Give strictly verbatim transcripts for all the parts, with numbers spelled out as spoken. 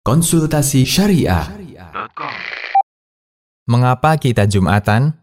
Konsultasi Syariah. Mengapa kita Jumatan?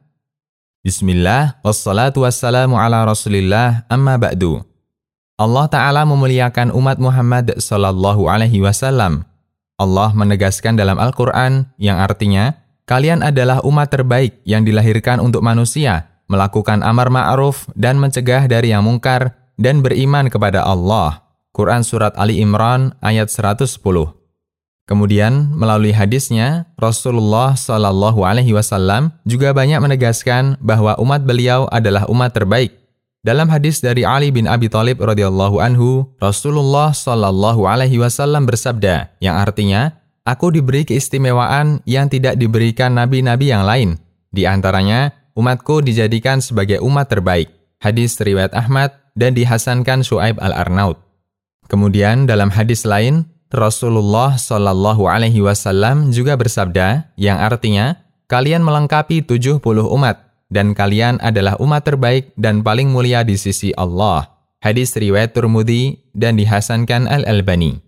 Bismillah, wassalatu wassalamu ala rasulillah, amma ba'du. Allah Ta'ala memuliakan umat Muhammad sallallahu alaihi wasallam. Allah menegaskan dalam Al-Quran yang artinya, kalian adalah umat terbaik yang dilahirkan untuk manusia, melakukan amar ma'ruf dan mencegah dari yang mungkar, dan beriman kepada Allah. Quran Surat Ali Imran ayat seratus sepuluh. Kemudian, melalui hadisnya, Rasulullah shallallahu alaihi wasallam juga banyak menegaskan bahwa umat beliau adalah umat terbaik. Dalam hadis dari Ali bin Abi Thalib radhiyallahu anhu, Rasulullah shallallahu alaihi wasallam bersabda, yang artinya, aku diberi keistimewaan yang tidak diberikan nabi-nabi yang lain. Di antaranya, umatku dijadikan sebagai umat terbaik. Hadis riwayat Ahmad dan dihasankan Syuaib al-Arnaud. Kemudian, dalam hadis lain, Rasulullah shallallahu alaihi wasallam juga bersabda, yang artinya, kalian melengkapi tujuh puluh umat, dan kalian adalah umat terbaik dan paling mulia di sisi Allah. Hadis riwayat Tirmidzi dan dihasankan Al-Albani.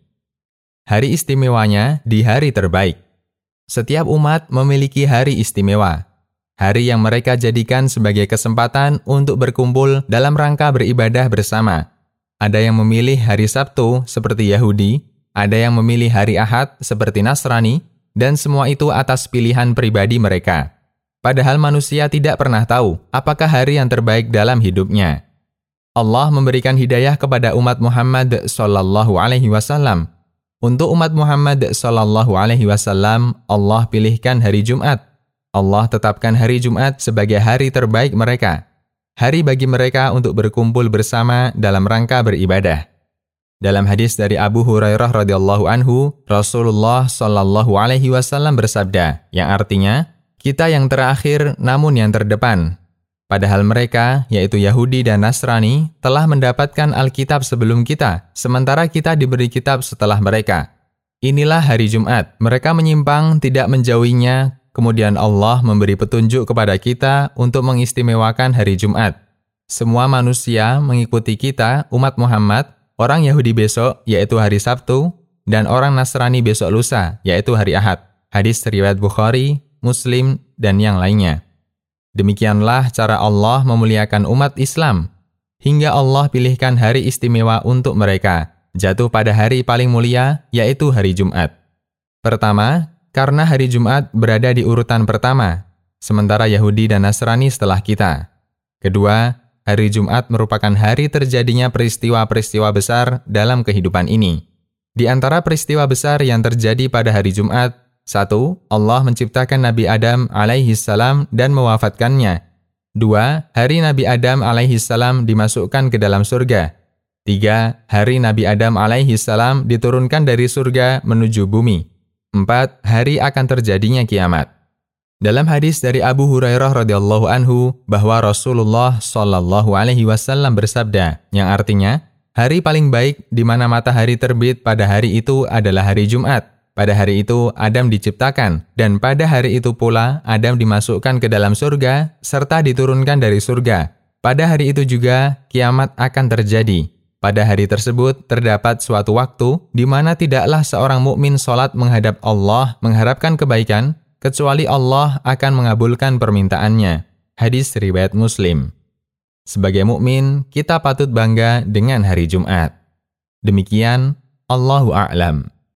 Hari istimewanya di hari terbaik. Setiap umat memiliki hari istimewa. Hari yang mereka jadikan sebagai kesempatan untuk berkumpul dalam rangka beribadah bersama. Ada yang memilih hari Sabtu seperti Yahudi, ada yang memilih hari Ahad seperti Nasrani, dan semua itu atas pilihan pribadi mereka. Padahal manusia tidak pernah tahu apakah hari yang terbaik dalam hidupnya. Allah memberikan hidayah kepada umat Muhammad sallallahu alaihi wasallam. Untuk umat Muhammad sallallahu alaihi wasallam, Allah pilihkan hari Jumat. Allah tetapkan hari Jumat sebagai hari terbaik mereka. Hari bagi mereka untuk berkumpul bersama dalam rangka beribadah. Dalam hadis dari Abu Hurairah radhiyallahu anhu, Rasulullah shallallahu alaihi wasallam bersabda, yang artinya, kita yang terakhir namun yang terdepan. Padahal mereka, yaitu Yahudi dan Nasrani, telah mendapatkan Alkitab sebelum kita, sementara kita diberi kitab setelah mereka. Inilah hari Jumat, mereka menyimpang tidak menjauhinya, kemudian Allah memberi petunjuk kepada kita untuk mengistimewakan hari Jumat. Semua manusia mengikuti kita, umat Muhammad, orang Yahudi besok, yaitu hari Sabtu, dan orang Nasrani besok lusa, yaitu hari Ahad. Hadis riwayat Bukhari, Muslim, dan yang lainnya. Demikianlah cara Allah memuliakan umat Islam, hingga Allah pilihkan hari istimewa untuk mereka, jatuh pada hari paling mulia, yaitu hari Jumat. Pertama, karena hari Jumat berada di urutan pertama, sementara Yahudi dan Nasrani setelah kita. Kedua, hari Jumat merupakan hari terjadinya peristiwa-peristiwa besar dalam kehidupan ini. Di antara peristiwa besar yang terjadi pada hari Jumat, satu, Allah menciptakan Nabi Adam alaihi salam dan mewafatkannya. Dua, hari Nabi Adam alaihi salam dimasukkan ke dalam surga. Tiga, hari Nabi Adam alaihi salam diturunkan dari surga menuju bumi. Empat, hari akan terjadinya kiamat. Dalam hadis dari Abu Hurairah radhiyallahu anhu bahwa Rasulullah shallallahu alaihi wasallam bersabda, yang artinya, hari paling baik di mana matahari terbit pada hari itu adalah hari Jumat. Pada hari itu Adam diciptakan, dan pada hari itu pula Adam dimasukkan ke dalam surga serta diturunkan dari surga. Pada hari itu juga kiamat akan terjadi. Pada hari tersebut terdapat suatu waktu di mana tidaklah seorang mukmin salat menghadap Allah mengharapkan kebaikan, kecuali Allah akan mengabulkan permintaannya. Hadis riwayat Muslim. Sebagai mukmin, kita patut bangga dengan hari Jumat. Demikian, Allahu a'lam.